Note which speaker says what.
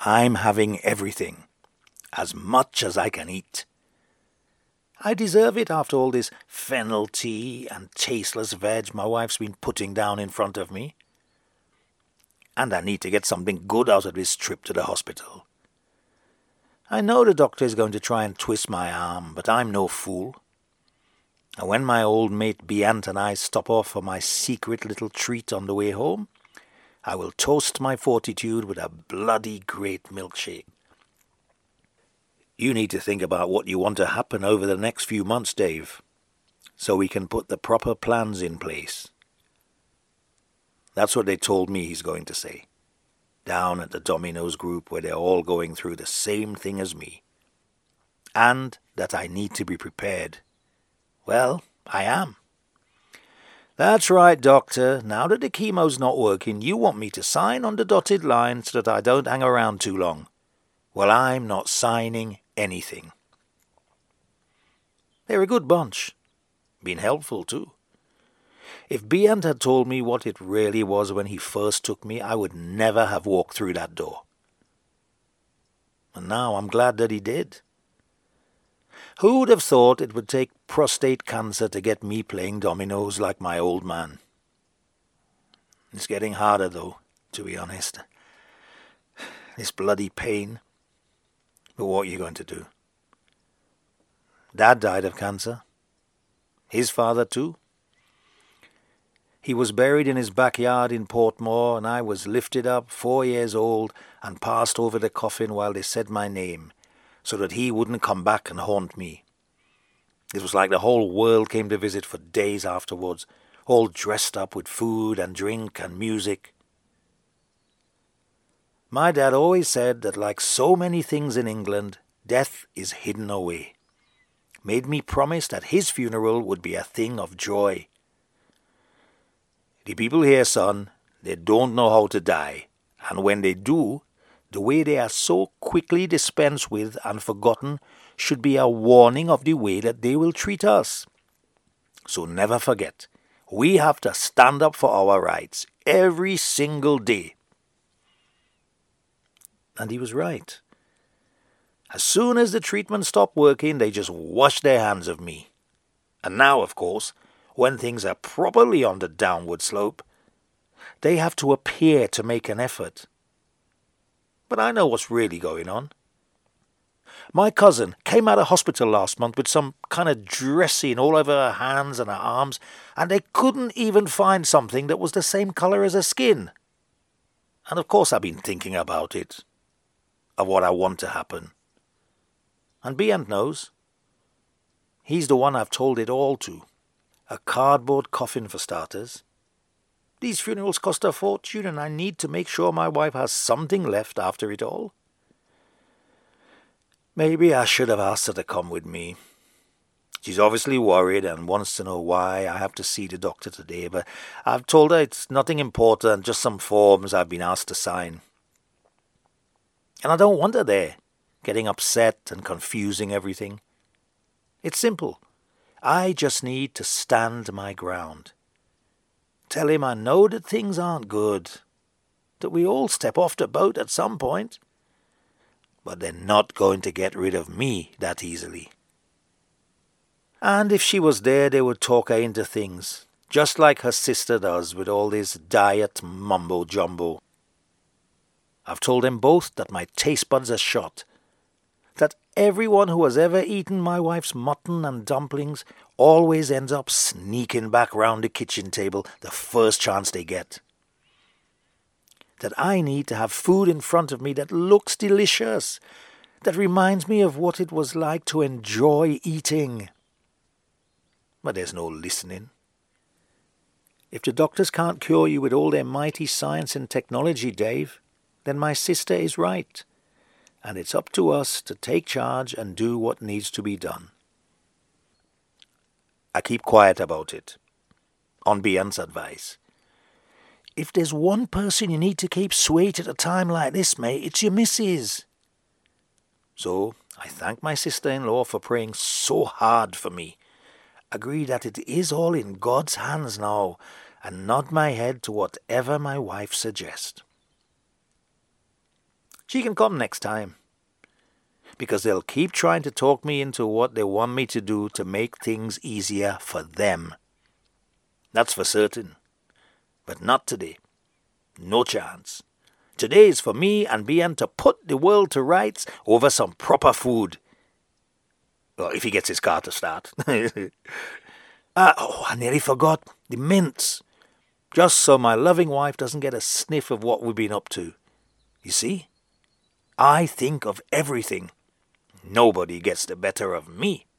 Speaker 1: I'm having everything, as much as I can eat. I deserve it after all this fennel tea and tasteless veg my wife's been putting down in front of me. And I need to get something good out of this trip to the hospital. I know the doctor is going to try and twist my arm, but I'm no fool. And when my old mate Beant and I stop off for my secret little treat on the way home, I will toast my fortitude with a bloody great milkshake. You need to think about what you want to happen over the next few months, Dave, so we can put the proper plans in place. That's what they told me he's going to say, down at the Domino's group where they're all going through the same thing as me. And that I need to be prepared. Well, I am. That's right, Doctor. Now that the chemo's not working, you want me to sign on the dotted line so that I don't hang around too long. Well, I'm not signing anything. They're a good bunch. Been helpful, too. If Beant had told me what it really was when he first took me, I would never have walked through that door. And now I'm glad that he did. Who'd have thought it would take prostate cancer to get me playing dominoes like my old man? It's getting harder, though, to be honest. This bloody pain. But what are you going to do? Dad died of cancer. His father, too. He was buried in his backyard in Portmore, and I was lifted up, 4 years old, and passed over the coffin while they said my name, so that he wouldn't come back and haunt me. It was like the whole world came to visit for days afterwards, all dressed up with food and drink and music. My dad always said that like so many things in England, death is hidden away. Made me promise that his funeral would be a thing of joy. The people here, son, they don't know how to die, and when they do, the way they are so quickly dispensed with and forgotten should be a warning of the way that they will treat us. So never forget, we have to stand up for our rights every single day. And he was right. As soon as the treatment stopped working, they just washed their hands of me. And now, of course, when things are properly on the downward slope, they have to appear to make an effort. But I know what's really going on. My cousin came out of hospital last month with some kind of dressing all over her hands and her arms, and they couldn't even find something that was the same colour as her skin. And of course I've been thinking about it, of what I want to happen. And Beant knows. He's the one I've told it all to. A cardboard coffin for starters. These funerals cost a fortune, and I need to make sure my wife has something left after it all. Maybe I should have asked her to come with me. She's obviously worried and wants to know why I have to see the doctor today, but I've told her it's nothing important, just some forms I've been asked to sign. And I don't want her there, getting upset and confusing everything. It's simple. I just need to stand my ground. Tell him I know that things aren't good, that we all step off the boat at some point, but they're not going to get rid of me that easily. And if she was there, they would talk her into things, just like her sister does with all this diet mumbo-jumbo. I've told them both that my taste buds are shot, that everyone who has ever eaten my wife's mutton and dumplings always ends up sneaking back round the kitchen table the first chance they get. That I need to have food in front of me that looks delicious, that reminds me of what it was like to enjoy eating. But there's no listening. If the doctors can't cure you with all their mighty science and technology, Dave, then my sister is right. And it's up to us to take charge and do what needs to be done. I keep quiet about it, on Beant's advice. If there's one person you need to keep sweet at a time like this, mate, it's your missus. So I thank my sister-in-law for praying so hard for me. Agree that it is all in God's hands now, and nod my head to whatever my wife suggests. She can come next time. Because they'll keep trying to talk me into what they want me to do to make things easier for them. That's for certain. But not today. No chance. Today is for me and Bian to put the world to rights over some proper food. Well, if he gets his car to start. I nearly forgot. The mints. Just so my loving wife doesn't get a sniff of what we've been up to. You see? I think of everything. Nobody gets the better of me.